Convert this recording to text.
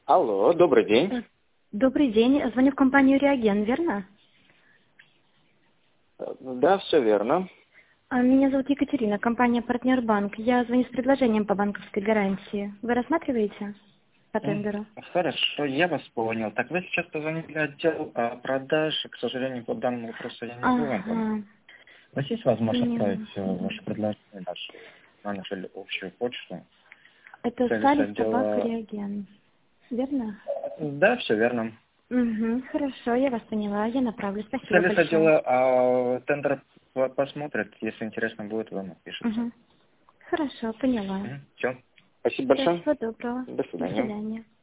Алло, добрый день. Добрый день. Звоню в компанию «Реаген», верно? Да, все верно. Меня зовут Екатерина, компания «Партнер Банк». Я звоню с предложением по банковской гарантии. Вы рассматриваете по тендеру? Хорошо, я вас понял. Так вы сейчас позвонили отдел продаж, и, к сожалению, по данному вопросу я не могу вам помочь. Ага. У вас есть возможность Поняла. отправить ваше предложение на нашу общую почту? Это Сервис Салис Собака отдела... «Реаген», верно? Да, все верно. Угу, хорошо, я вас поняла. Я направлю. Спасибо Сервис большое. отдела тендер посмотрит. Если интересно будет, вам напишется. Угу. Хорошо, поняла. Все. Спасибо Да, большое. всего доброго. До До свидания. свидания.